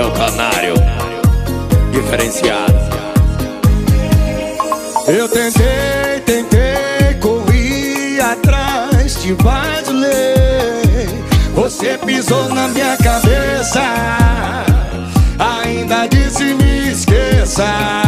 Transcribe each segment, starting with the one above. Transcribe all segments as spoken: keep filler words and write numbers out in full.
do canário diferenciado. Eu tentei, tentei, corri atrás, te vacilei. Você pisou na minha cabeça, ainda disse me esqueça.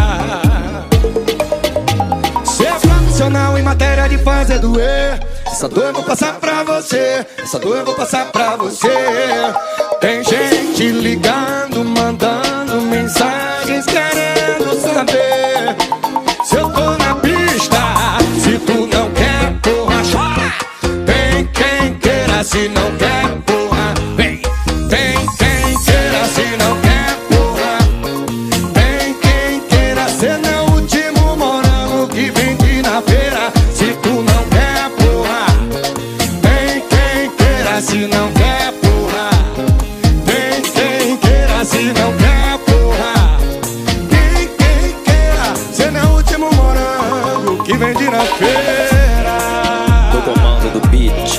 Você é profissional em matéria de fazer doer. Essa dor eu vou passar pra você, essa dor eu vou passar pra você. Tem gente ligando, mandando mensagens, querendo saber se eu tô na pista. Se tu não quer, porra, chora. Tem quem queira, se não quer, porra, vem. Tem quem queira, se não quer, porra. Tem quem queira ser meu último morango que vende na feira. Se tu não quer, porra. Tem quem queira, se não quer, porra. Tem quem queira, se não quer, porra. Tem quem queira ser meu último morango que vende na feira. Do comando do beat,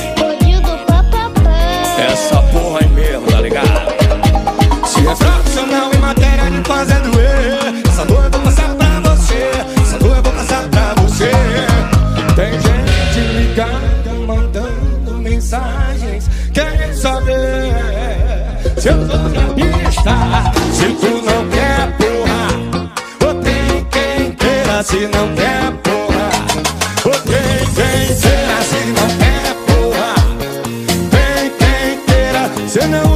essa porra aí mesmo, tá ligado? Se é profissional em matéria de fazer doer, essa dor eu vou passar pra você, essa dor eu vou passar pra você. Tem gente ligando, mandando mensagens, querem saber se eu tô na pista. Se tu não quer, porra, ou tem quem queira, se não quer, porra. Ou tem quem queira, se não quer, porra. Tem quem queira, se não